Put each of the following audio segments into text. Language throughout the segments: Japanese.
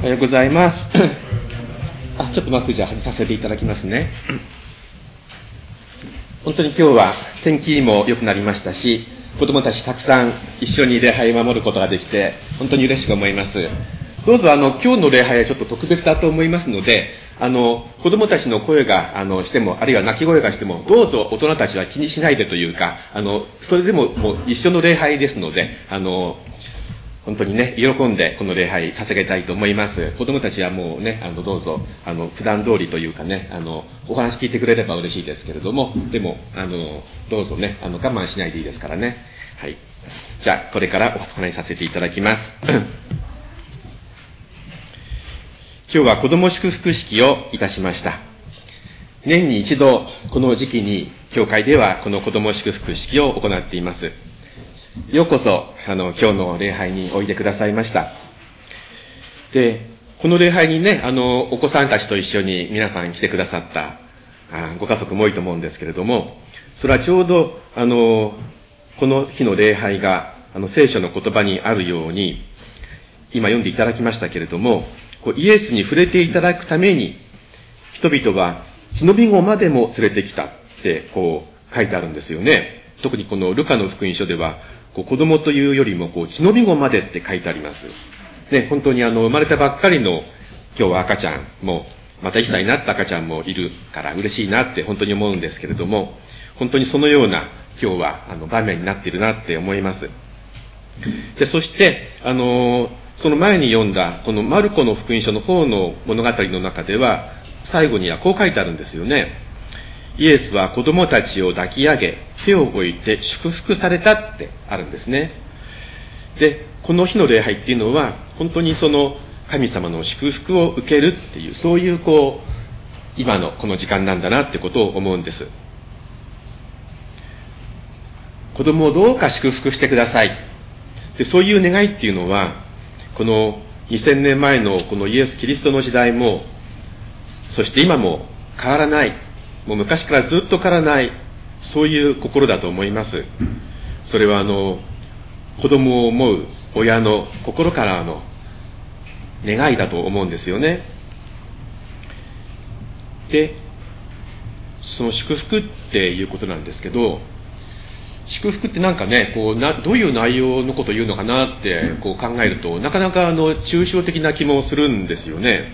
おはようございます。ちょっとマスクじゃ外させていただきますね。本当に今日は天気も良くなりましたし、子供たちたくさん一緒に礼拝を守ることができて、本当に嬉しく思います。どうぞ今日の礼拝はちょっと特別だと思いますので、子供たちの声がしても、あるいは泣き声がしても、どうぞ大人たちは気にしないでというか、それでももう一緒の礼拝ですので、本当にね、喜んでこの礼拝捧げたいと思います。子供たちはもうね、どうぞ、普段通りというかね、お話聞いてくれれば嬉しいですけれども、でも、どうぞね、我慢しないでいいですからね。はい。じゃあ、これからお話しさせていただきます。今日は子供祝福式をいたしました。年に一度、この時期に、教会ではこの子供祝福式を行っています。ようこそ、今日の礼拝においでくださいました。で、この礼拝にね、お子さんたちと一緒に皆さん来てくださったご家族も多いと思うんですけれども、それはちょうど、この日の礼拝が、聖書の言葉にあるように、今読んでいただきましたけれども、イエスに触れていただくために、人々は血のみ子までも連れてきたって、書いてあるんですよね。特にこのルカの福音書では、子供というよりも、血のみ子までって書いてあります。ね、本当に生まれたばっかりの、今日は赤ちゃんも、また1歳になった赤ちゃんもいるから嬉しいなって本当に思うんですけれども、本当にそのような今日は場面になっているなって思います。で、そして、その前に読んだ、このマルコの福音書の方の物語の中では、最後にはこう書いてあるんですよね。イエスは子供たちを抱き上げ、手を置いて祝福されたってあるんですね。で、この日の礼拝っていうのは、本当にその神様の祝福を受けるっていう、そういう今のこの時間なんだなってことを思うんです。子供をどうか祝福してください。で、そういう願いっていうのは、この2000年前のこのイエス・キリストの時代も、そして今も変わらない、もう昔からずっと変わらない、そういう心だと思います。それは子供を思う親の心からの願いだと思うんですよね。で、その祝福っていうことなんですけど、祝福ってなんかね、どういう内容のことを言うのかなって考えると、なかなか抽象的な気もするんですよね。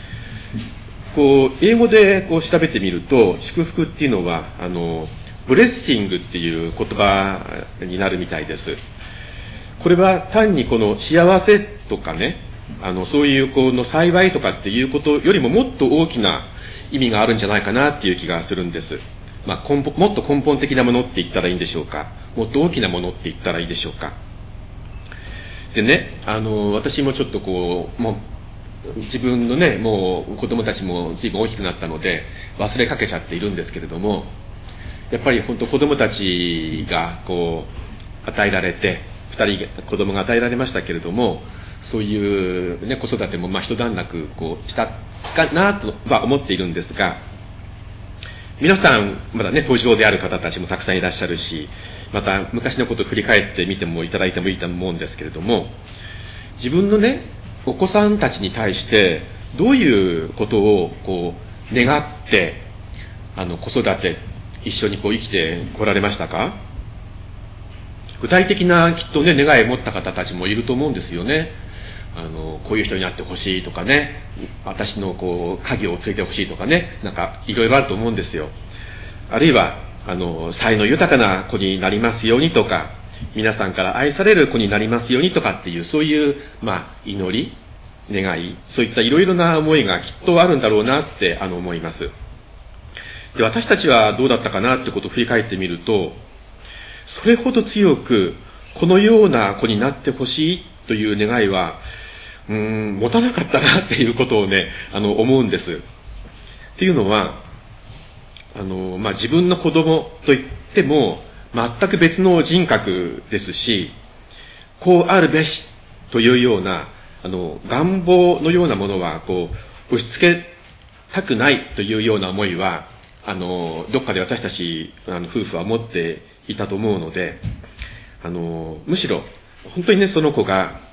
英語で調べてみると、祝福っていうのは、ブレッシングっていう言葉になるみたいです。これは単にこの幸せとかね、そういう幸いとかっていうことよりももっと大きな意味があるんじゃないかなっていう気がするんです。もっと根本的なものって言ったらいいんでしょうか。もっと大きなものって言ったらいいでしょうか。でね、私もちょっともう自分のね、もう子供たちも随分大きくなったので忘れかけちゃっているんですけれども、やっぱり本当子供たちが与えられて、2人子供が与えられましたけれども、そういうね、子育ても一段落したかなとは思っているんですが、皆さんまだね、当時である方たちもたくさんいらっしゃるし、また昔のことを振り返ってみてもいただいてもいいと思うんですけれども、自分のね、お子さんたちに対してどういうことを願って子育て一緒に生きてこられましたか？具体的なきっとね、願いを持った方たちもいると思うんですよね。こういう人になってほしいとかね、私の家業を継いでほしいとかね、なんかいろいろあると思うんですよ。あるいは才能豊かな子になりますようにとか、皆さんから愛される子になりますようにとかっていう、そういう祈り、願い、そういったいろいろな思いがきっとあるんだろうなって思います。で、私たちはどうだったかなってことを振り返ってみると、それほど強くこのような子になってほしいという願いは持たなかったなっていうことをね、思うんです。っていうのは自分の子供といっても全く別の人格ですし、こうあるべしというような願望のようなものは押し付けたくないというような思いはどっかで私たち夫婦は持っていたと思うので、むしろ本当にね、その子が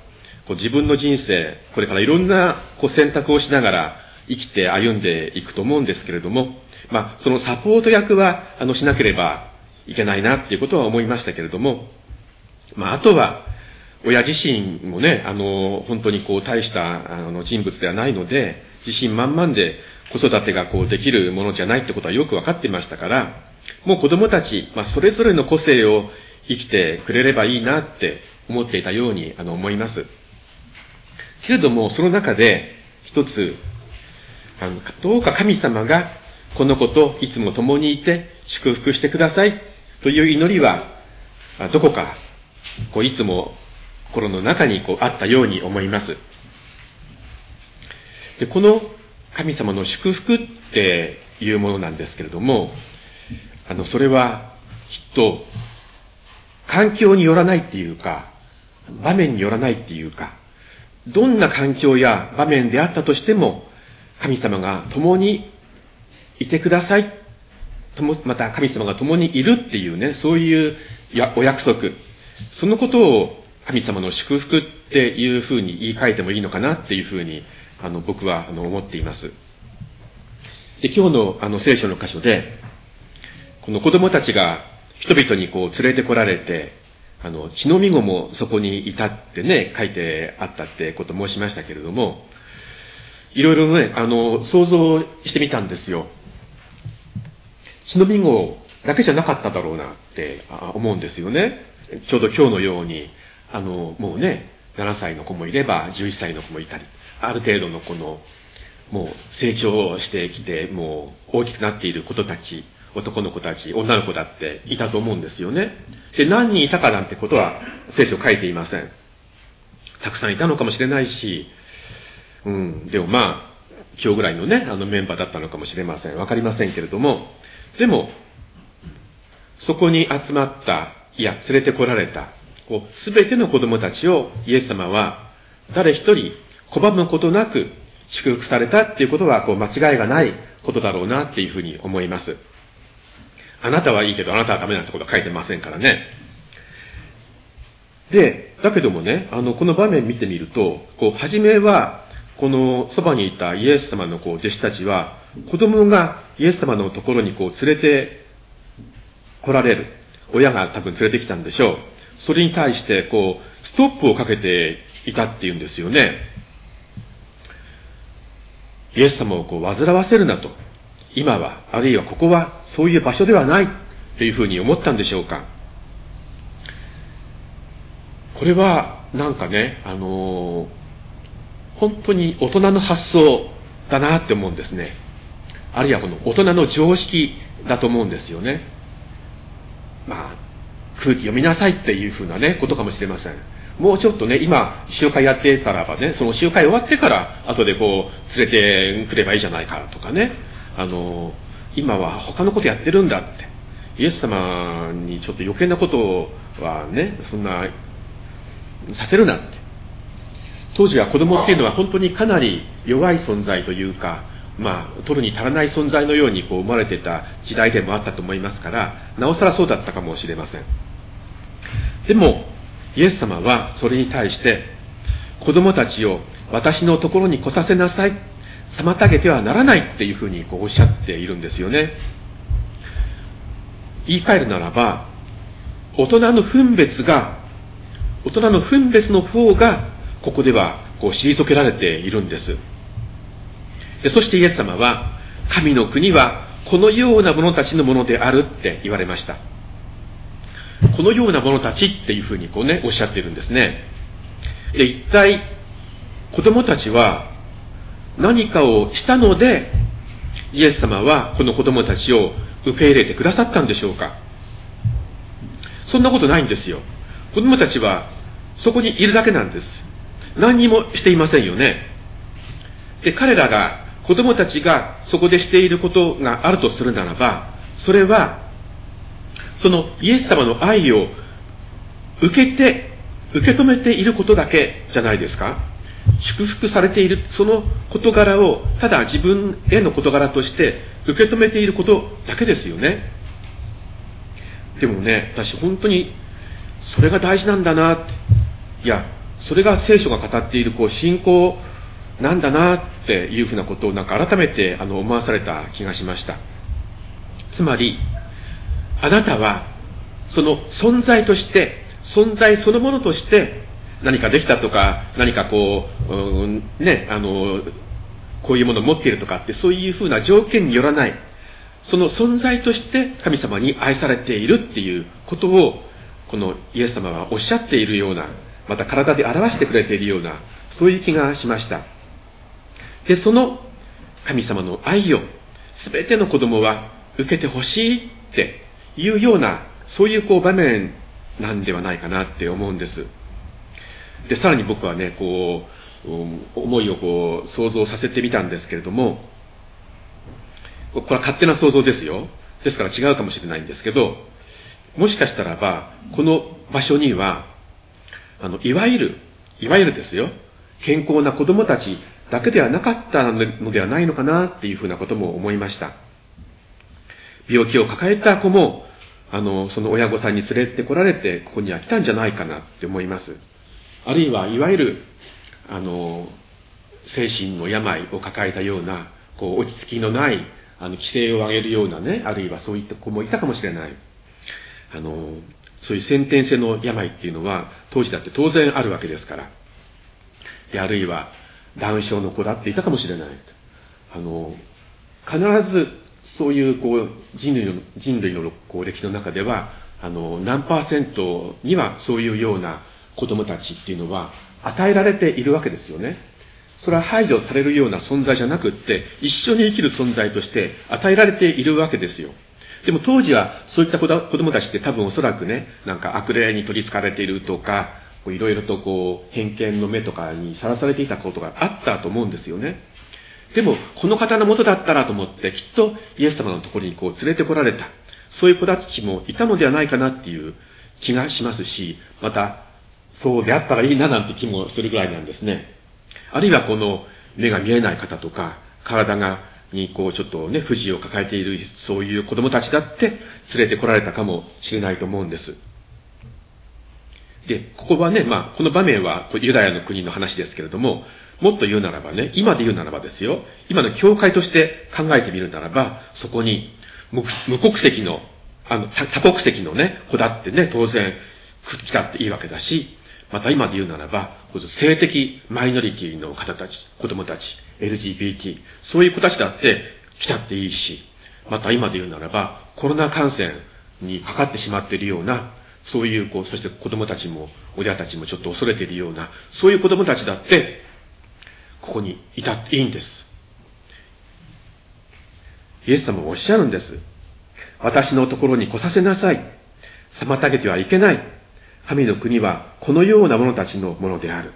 自分の人生、これからいろんな選択をしながら生きて歩んでいくと思うんですけれども、そのサポート役はしなければいけないなっていうことは思いましたけれども、あとは親自身もね、本当に大した人物ではないので、自信満々で子育てができるものじゃないってことはよく分かっていましたから、もう子供たち、それぞれの個性を生きてくれればいいなって思っていたように思います。けれども、その中で一つ、どうか神様がこの子といつも共にいて祝福してくださいという祈りは、どこかいつも心の中にあったように思います。で、この神様の祝福っていうものなんですけれども、それはきっと環境によらないっていうか、場面によらないっていうか、どんな環境や場面であったとしても、神様が共にいてください。また神様が共にいるっていうね、そういうお約束。そのことを神様の祝福っていうふうに言い換えてもいいのかなっていうふうに僕は思っています。で、今日の聖書の箇所で、この子供たちが人々に連れてこられて、血のみ子もそこにいたってね、書いてあったってことを申しましたけれども、いろいろね、想像してみたんですよ。血のみ子だけじゃなかっただろうなって思うんですよね。ちょうど今日のように、もうね、7歳の子もいれば11歳の子もいたり、ある程度のもう成長してきて、もう大きくなっている子たち、男の子たち、女の子だっていたと思うんですよね。で、何人いたかなんてことは聖書書いていません。たくさんいたのかもしれないし、でも今日ぐらいのね、メンバーだったのかもしれません。わかりませんけれども、でも、そこに集まった、連れてこられた、すべての子供たちをイエス様は誰一人拒むことなく祝福されたっていうことは間違いがないことだろうなっていうふうに思います。あなたはいいけどあなたはダメなんてことは書いてませんからね。で、だけどもね、この場面見てみると、初めはこのそばにいたイエス様の弟子たちは、子供がイエス様のところに連れて来られる。親が多分連れてきたんでしょう。それに対してストップをかけていたっていうんですよね。イエス様を煩わせるなと。今は、あるいはここはそういう場所ではないというふうに思ったんでしょうか。これはなんかね、本当に大人の発想だなって思うんですね。あるいはこの大人の常識だと思うんですよね。空気読みなさいっていうふうなね、ことかもしれません。もうちょっとね、今、集会やってたらばね、その集会終わってから、後で連れてくればいいじゃないかとかね、今は他のことやってるんだって、イエス様にちょっと余計なことはね、そんな、させるなって。当時は子供っていうのは本当にかなり弱い存在というか、取るに足らない存在のように生まれてた時代でもあったと思いますから、なおさらそうだったかもしれません。でも、イエス様はそれに対して、子供たちを私のところに来させなさい、妨げてはならないっていうふうにおっしゃっているんですよね。言い換えるならば、大人の分別の方が、ここでは退けられているんです。で、そしてイエス様は、神の国はこのような者たちのものであるって言われました。このような者たちっていうふうにおっしゃっているんですね。で、一体、子供たちは何かをしたので、イエス様はこの子供たちを受け入れてくださったんでしょうか。そんなことないんですよ。子供たちはそこにいるだけなんです。何にもしていませんよね。で、子供たちがそこでしていることがあるとするならば、それは、そのイエス様の愛を受け止めていることだけじゃないですか。祝福されているその事柄をただ自分への事柄として受け止めていることだけですよね。でもね、私本当にそれが大事なんだなって。いや、 それが聖書が語っている信仰なんだなっていうふうなことを改めて思わされた気がしました。つまり、あなたはその存在として、存在そのものとして何かできたとか、何かこういうものを持っているとかって、そういうふうな条件によらない、その存在として神様に愛されているっていうことを、このイエス様はおっしゃっているような、また体で表してくれているような、そういう気がしました。で、その神様の愛を全ての子供は受けてほしいっていうような、そういう場面なんではないかなって思うんです。で、さらに僕はね、思いを想像させてみたんですけれども、これは勝手な想像ですよ。ですから違うかもしれないんですけど、もしかしたらば、この場所には、いわゆるですよ、健康な子供たちだけではなかったのではないのかなっていうふうなことも思いました。病気を抱えた子も、その親御さんに連れてこられて、ここには来たんじゃないかなって思います。あるいは、いわゆる、精神の病を抱えたような、落ち着きのない、規制を上げるようなね、あるいはそういった子もいたかもしれない。そういう先天性の病っていうのは、当時だって当然あるわけですから。で、あるいは、ダウン症の子だっていたかもしれない。必ず、そういう、人類の歴史の中では、何%にはそういうような子供たちっていうのは与えられているわけですよね。それは排除されるような存在じゃなくって、一緒に生きる存在として与えられているわけですよ。でも当時はそういった子供たちって多分おそらくね、悪霊に取り憑かれているとか、いろいろと偏見の目とかにさらされていたことがあったと思うんですよね。でも、この方のもとだったらと思って、きっとイエス様のところに連れてこられた、そういう子たちもいたのではないかなっていう気がしますし、また、そうであったらいいななんて気もするぐらいなんですね。あるいはこの目が見えない方とか、体にちょっとね、不自由を抱えている、そういう子供たちだって連れてこられたかもしれないと思うんです。で、ここはね、この場面はユダヤの国の話ですけれども、もっと言うならばね、今で言うならばですよ、今の教会として考えてみるならば、そこに無国籍の、多国籍のね、子だってね、当然来たっていいわけだし、また今で言うならば、性的マイノリティの方たち、子供たち、LGBT、そういう子たちだって来たっていいし、また今で言うならば、コロナ感染にかかってしまっているような、そういうそして子供たちも、親たちもちょっと恐れているような、そういう子供たちだって、ここにいたっていいんです。イエス様はおっしゃるんです。私のところに来させなさい。妨げてはいけない。神の国はこのような者たちのものであるって。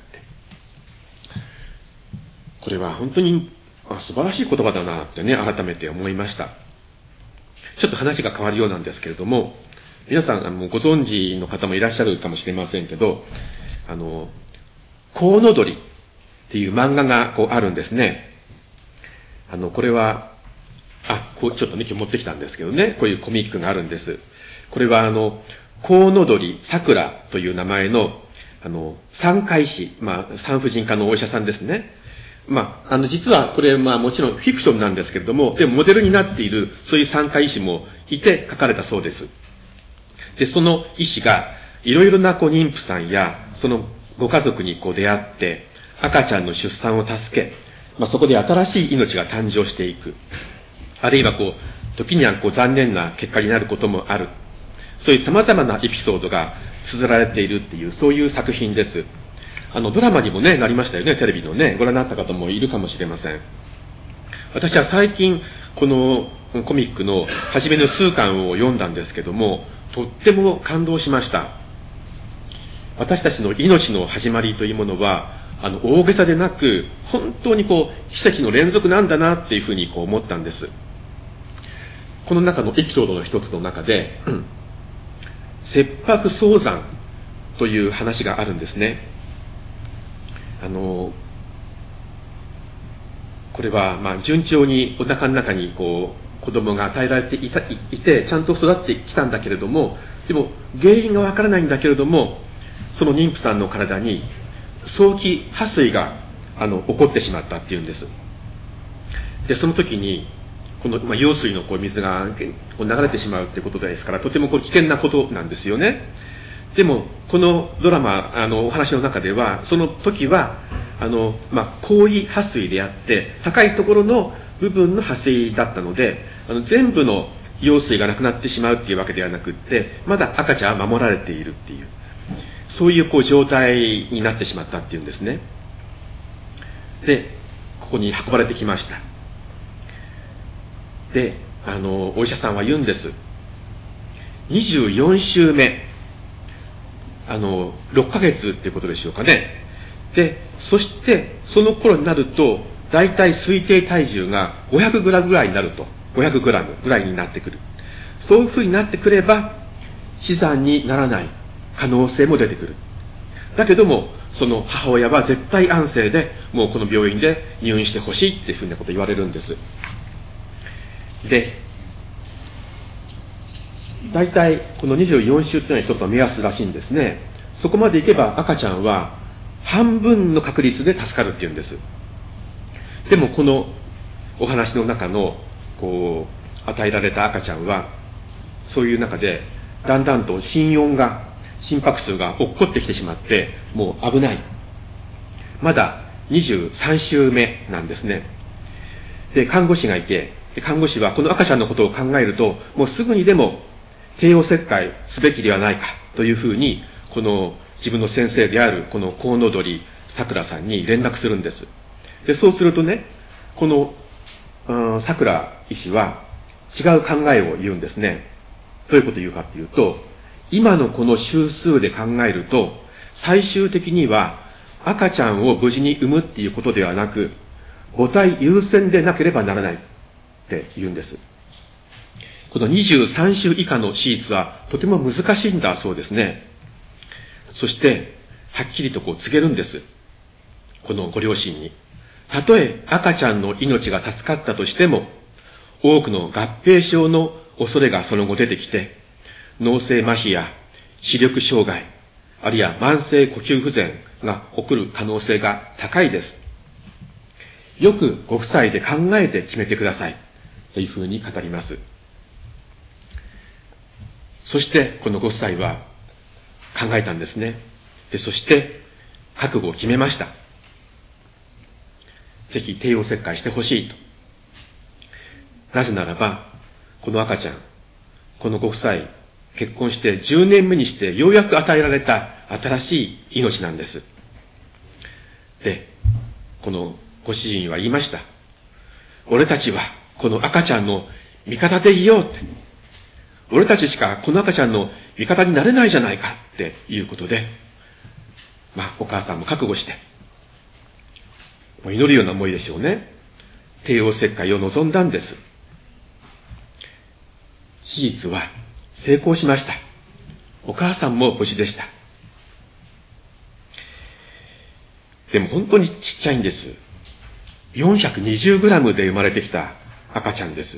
これは本当に素晴らしい言葉だなってね、改めて思いました。ちょっと話が変わるようなんですけれども、皆さんご存知の方もいらっしゃるかもしれませんけど、コウノドリっていう漫画があるんですね。これは、ちょっとね、今日持ってきたんですけどね、こういうコミックがあるんです。これはコウノドリさくらという名前の、産科医師、産婦人科のお医者さんですね。実はこれ、もちろんフィクションなんですけれども、でもモデルになっている、そういう産科医師もいて書かれたそうです。で、その医師が、いろいろな妊婦さんや、そのご家族に出会って、赤ちゃんの出産を助け、そこで新しい命が誕生していく。あるいは時には残念な結果になることもある。そういう様々なエピソードが綴られているっていう、そういう作品です。ドラマにもね、なりましたよね、テレビのね、ご覧になった方もいるかもしれません。私は最近、このコミックの初めの数巻を読んだんですけども、とっても感動しました。私たちの命の始まりというものは、大げさでなく、本当に奇跡の連続なんだなっていうふうに思ったんです。この中のエピソードの一つの中で、切迫早産という話があるんですね。これは順調にお腹の中に子供が与えられていて、ちゃんと育ってきたんだけれども、でも原因がわからないんだけれども、その妊婦さんの体に早期破水が起こってしまったっていうんです。でその時にこの、用水の水が流れてしまうってことですから、とても危険なことなんですよね。でもこのドラマお話の中では、その時は広域破水であって、高いところの部分の破水だったので、全部の用水がなくなってしまうっていうわけではなくって、まだ赤ちゃんは守られているっていう、そういう状態になってしまったっていうんですね。でここに運ばれてきました。でお医者さんは言うんです。24週目、6ヶ月っていうことでしょうかね。でそしてその頃になると、だいたい推定体重が500グラムぐらいになると、500グラムぐらいになってくる。そういうふうになってくれば死産にならない可能性も出てくる。だけどもその母親は絶対安静で、もうこの病院で入院してほしいっていうふうなことを言われるんです。で大体この24週というのは一つの目安らしいんですね。そこまでいけば赤ちゃんは半分の確率で助かるっていうんです。でもこのお話の中の与えられた赤ちゃんは、そういう中でだんだんと心拍数が落っこってきてしまって、もう危ない。まだ23週目なんですね。で看護師がいて、看護師はこの赤ちゃんのことを考えると、もうすぐにでも帝王切開すべきではないかというふうに、この自分の先生であるこのコウノドリさくらさんに連絡するんです。でそうするとね、このさくら医師は違う考えを言うんですね。どういうことを言うかっていうと、今のこの周数で考えると、最終的には赤ちゃんを無事に産むっていうことではなく、母体優先でなければならないって言うんです。この23週以下の手術はとても難しいんだそうですね。そしてはっきりと告げるんです、このご両親に。たとえ赤ちゃんの命が助かったとしても、多くの合併症の恐れがその後出てきて、脳性麻痺や視力障害、あるいは慢性呼吸不全が起こる可能性が高いです。よくご夫妻で考えて決めてくださいというふうに語ります。そしてこのご夫妻は考えたんですね。でそして覚悟を決めました。ぜひ帝王切開してほしいと。なぜならば、この赤ちゃん、このご夫妻、結婚して10年目にしてようやく与えられた新しい命なんです。で、このご主人は言いました。俺たちはこの赤ちゃんの味方でいようって。俺たちしかこの赤ちゃんの味方になれないじゃないかっていうことで、お母さんも覚悟して、もう祈るような思いでしょうね。帝王切開を望んだんです。手術は成功しました。お母さんも無事でした。でも本当にちっちゃいんです。420グラムで生まれてきた赤ちゃんです。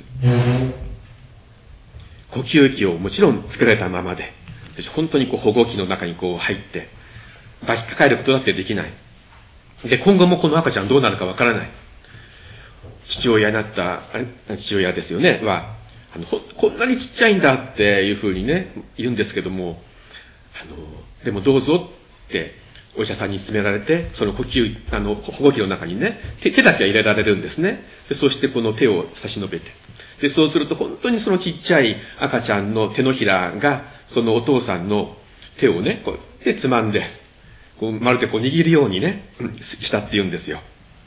呼吸器をもちろん作られたままで、本当に保護器の中に入って抱きかかえることだってできない。で今後もこの赤ちゃんどうなるかわからない。父親になった父親ですよねは、こんなにちっちゃいんだっていうふうにね言うんですけども、でもどうぞってお医者さんに勧められて、その保護器の中にね手だけは入れられるんですね。でそしてこの手を差し伸べて、でそうすると本当にそのちっちゃい赤ちゃんの手のひらがそのお父さんの手をねでつまんで、まるで握るようにねしたっていうんですよ。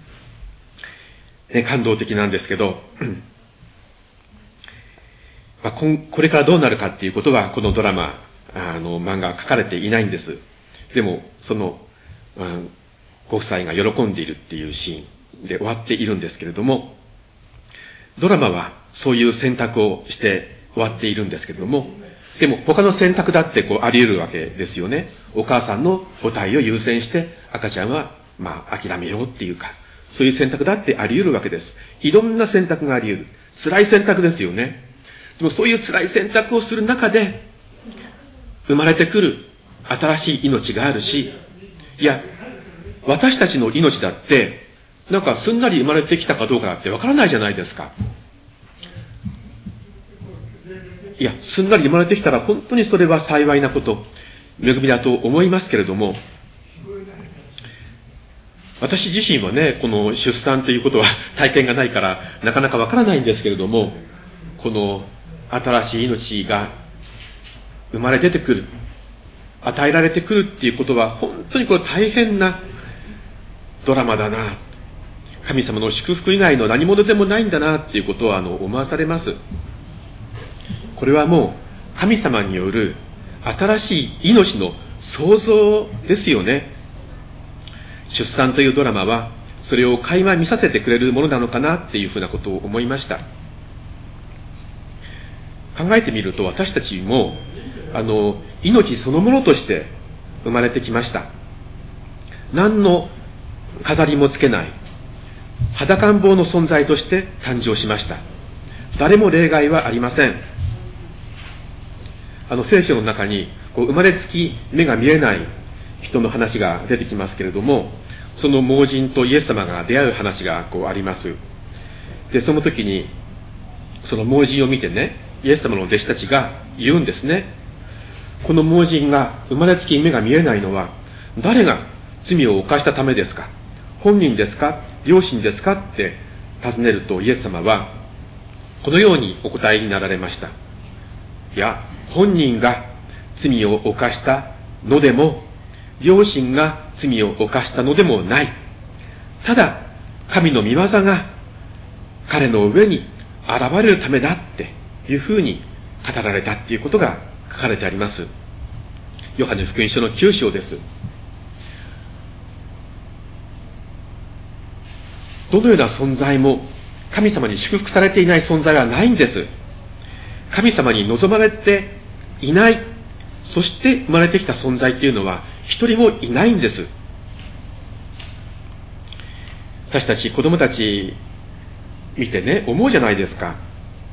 感動的なんですけど、これからどうなるかっていうことはこのドラマ漫画は書かれていないんです。でもその、ご夫妻が喜んでいるっていうシーンで終わっているんですけれども、ドラマはそういう選択をして終わっているんですけれども、でも他の選択だってあり得るわけですよね。お母さんの母体を優先して赤ちゃんは諦めようっていうか、そういう選択だってあり得るわけです。いろんな選択があり得る。辛い選択ですよね。でもそういう辛い選択をする中で生まれてくる新しい命があるし、いや私たちの命だって、なんかすんなり生まれてきたかどうかだってわからないじゃないですか。いや、すんなり生まれてきたら本当にそれは幸いなこと、恵みだと思いますけれども、私自身はね、この出産ということは体験がないからなかなかわからないんですけれども、この新しい命が生まれ出てくる、与えられてくるっていうことは本当にこれ大変なドラマだな、神様の祝福以外の何者でもないんだなっていうことは思わされます。これはもう神様による新しい命の創造ですよね。出産というドラマはそれを垣間見させてくれるものなのかなっていうふうなことを思いました。考えてみると私たちも命そのものとして生まれてきました。何の飾りもつけない裸ん坊の存在として誕生しました。誰も例外はありません。聖書の中に生まれつき目が見えない人の話が出てきますけれども、その盲人とイエス様が出会う話があります。で、その時にその盲人を見てね、イエス様の弟子たちが言うんですね。この盲人が生まれつき目が見えないのは誰が罪を犯したためですか、本人ですか、両親ですかって尋ねると、イエス様はこのようにお答えになられました。いや、本人が罪を犯したのでも両親が罪を犯したのでもない。ただ神の御業が彼の上に現れるためだっていうふうに語られたっていうことが書かれてあります。ヨハネ福音書の9章です。どのような存在も神様に祝福されていない存在はないんです。神様に望まれていない、そして生まれてきた存在っていうのは一人もいないんです。私たち子供たち見てね、思うじゃないですか。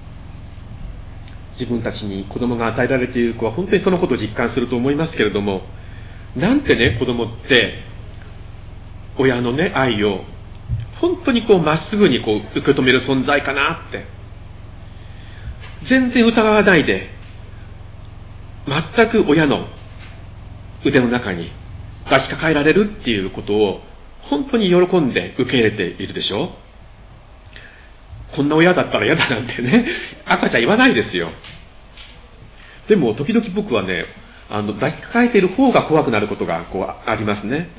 自分たちに子供が与えられている子は本当にそのことを実感すると思いますけれども、なんてね、子供って親のね、愛を本当にまっすぐに受け止める存在かなって、全然疑わないで、全く親の腕の中に抱きかかえられるっていうことを本当に喜んで受け入れているでしょ。こんな親だったら嫌だなんてね、赤ちゃん言わないですよ。でも時々僕はね、抱きかかえている方が怖くなることがありますね。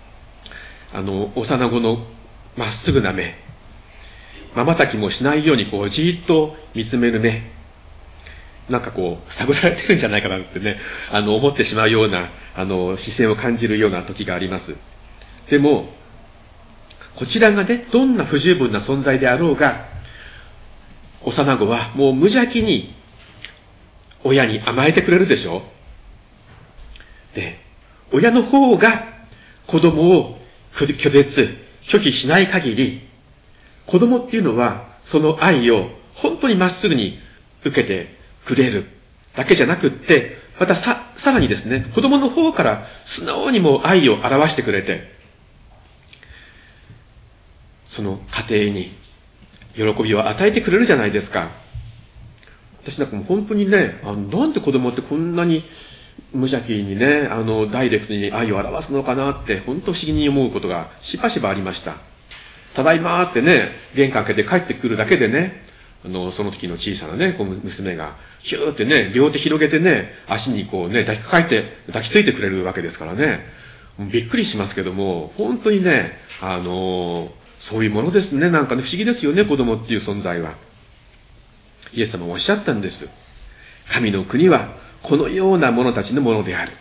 幼子のまっすぐな目、瞬きもしないようにじーっと見つめる目、なんか探られてるんじゃないかなってね、思ってしまうような視線を感じるような時があります。でもこちらがね、どんな不十分な存在であろうが、幼子はもう無邪気に親に甘えてくれるでしょ。で、親の方が子供を拒絶、拒否しない限り、子供っていうのはその愛を本当にまっすぐに受けてくれるだけじゃなくって、またさらにですね、子供の方から素直にも愛を表してくれて、その家庭に喜びを与えてくれるじゃないですか。私なんかもう本当にね、なんで子供ってこんなに無邪気にね、ダイレクトに愛を表すのかなって本当不思議に思うことがしばしばありました。ただいまーってね、玄関開けて帰ってくるだけでね、その時の小さなね、娘がヒューってね、両手広げてね、足に抱きついてくれるわけですからね、びっくりしますけども、本当にね、そういうものですね。なんかね、不思議ですよね、子供っていう存在は。イエス様もおっしゃったんです。神の国はこのような者たちのものである。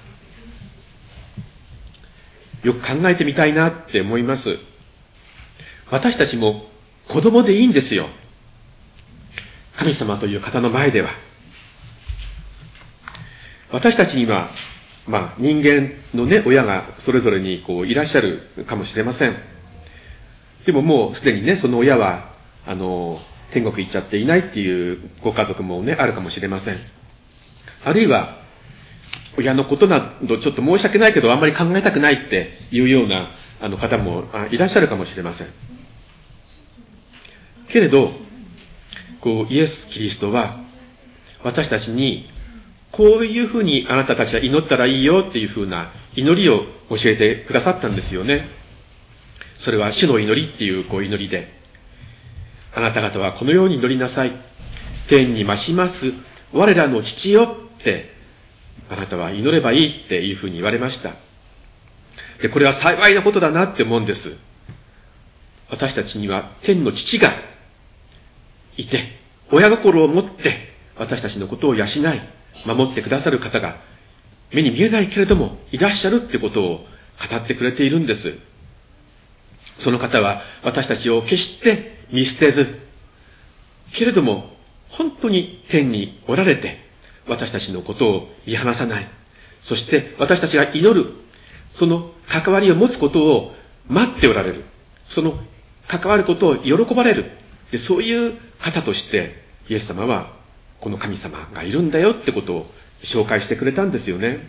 よく考えてみたいなって思います。私たちも子供でいいんですよ。神様という方の前では。私たちには、人間のね、親がそれぞれにいらっしゃるかもしれません。でももうすでにね、その親は、天国行っちゃっていないっていうご家族もね、あるかもしれません。あるいは、 親のことなどちょっと申し訳ないけどあんまり考えたくないっていうような方もいらっしゃるかもしれません。けれど、イエス・キリストは私たちにこういうふうにあなたたちは祈ったらいいよっていうふうな祈りを教えてくださったんですよね。それは主の祈りっていう祈りで、あなた方はこのように祈りなさい。天に増します我らの父よってあなたは祈ればいいっていうふうに言われました。で、これは幸いなことだなって思うんです。私たちには天の父がいて、親心を持って私たちのことを養い、守ってくださる方が目に見えないけれどもいらっしゃるってことを語ってくれているんです。その方は私たちを決して見捨てず、けれども本当に天におられて私たちのことを見放さない。そして私たちが祈る、その関わりを持つことを待っておられる。その関わることを喜ばれる。で、そういう方としてイエス様はこの神様がいるんだよってことを紹介してくれたんですよね。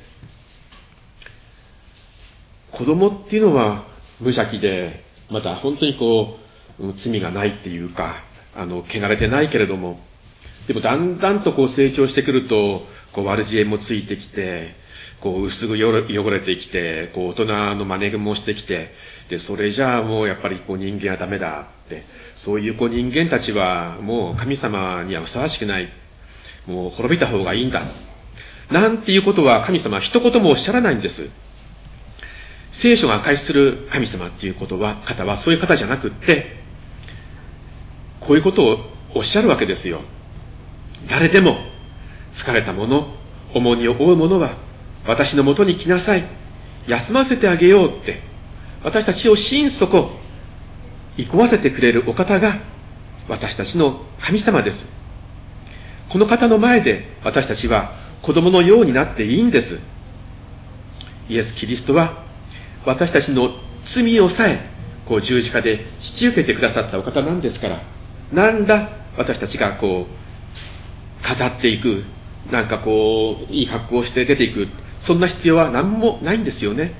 子供っていうのは無邪気で、また本当に罪がないっていうか、汚れてないけれども、でもだんだんと成長してくると、悪知恵もついてきて、薄く汚れてきて、大人の真似もしてきて、で、それじゃあもうやっぱり人間はダメだって、そういう人間たちはもう神様にはふさわしくない。もう滅びた方がいいんだ。なんていうことは神様は一言もおっしゃらないんです。聖書が開示する神様っていう方はそういう方じゃなくって、こういうことをおっしゃるわけですよ。誰でも疲れた者、重荷を負う者は私のもとに来なさい。休ませてあげようって、私たちを心底憩わせてくれるお方が私たちの神様です。この方の前で私たちは子供のようになっていいんです。イエス・キリストは私たちの罪をさえ十字架で引き受けてくださったお方なんですから、なんだ私たちが飾っていく、いい格好をして出ていく、そんな必要は何もないんですよね。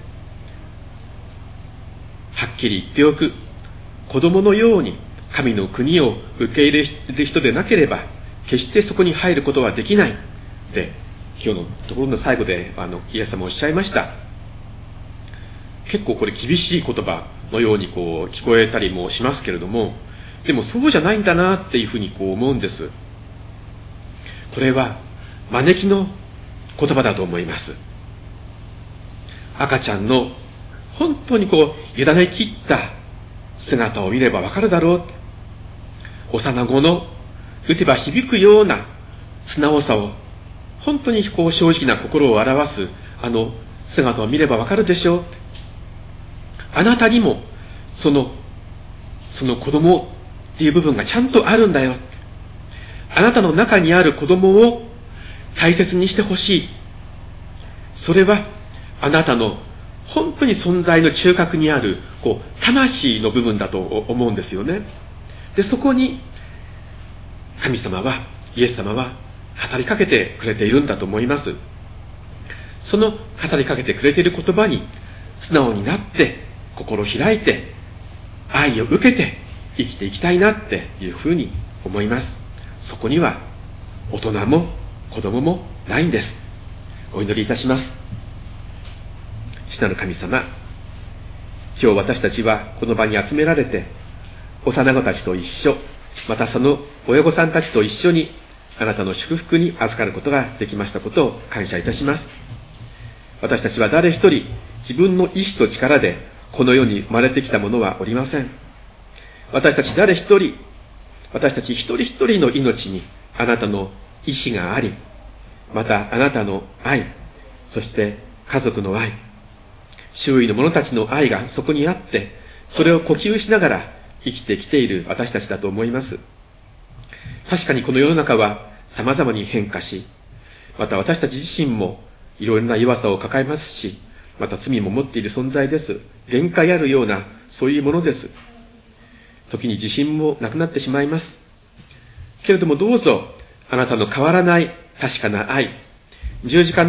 はっきり言っておく。子供のように神の国を受け入れる人でなければ、決してそこに入ることはできない。で、今日のところの最後でイエス様おっしゃいました。結構これ厳しい言葉のように聞こえたりもしますけれども、でもそうじゃないんだなっていうふうに思うんです。これは招きの言葉だと思います。赤ちゃんの本当に委ね切った姿を見ればわかるだろう。幼子の打てば響くような素直さを、本当に正直な心を表す姿を見ればわかるでしょう。あなたにもその子供っていう部分がちゃんとあるんだよ。あなたの中にある子供を大切にしてほしい。それはあなたの本当に存在の中核にある魂の部分だと思うんですよね。で、そこに神様は、イエス様は語りかけてくれているんだと思います。その語りかけてくれている言葉に素直になって、心を開いて愛を受けて生きていきたいなっていうふうに思います。そこには大人も子供もないんです。お祈りいたします。主なる神様、今日私たちはこの場に集められて、幼子たちと一緒、またその親御さんたちと一緒にあなたの祝福に預かることができましたことを感謝いたします。私たちは誰一人自分の意志と力でこの世に生まれてきたものはおりません。私たち誰一人、私たち一人一人の命にあなたの意志があり、またあなたの愛、そして家族の愛、周囲の者たちの愛がそこにあって、それを呼吸しながら生きてきている私たちだと思います。確かにこの世の中は様々に変化し、また私たち自身もいろいろな弱さを抱えますし、また罪も持っている存在です。限界あるようなそういうものです。時に自信もなくなってしまいます。けれどもどうぞあなたの変わらない確かな愛、十字架の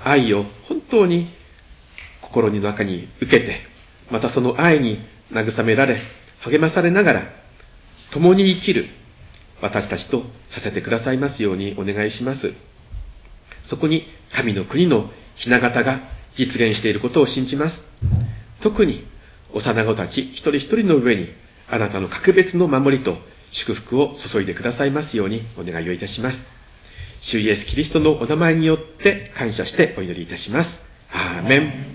愛を本当に心の中に受けて、またその愛に慰められ、励まされながら、共に生きる私たちとさせてくださいますようにお願いします。そこに神の国の雛形が実現していることを信じます。特に幼子たち一人一人の上にあなたの格別の守りと祝福を注いでくださいますようにお願いをいたします。主イエスキリストのお名前によって感謝してお祈りいたします。アーメン。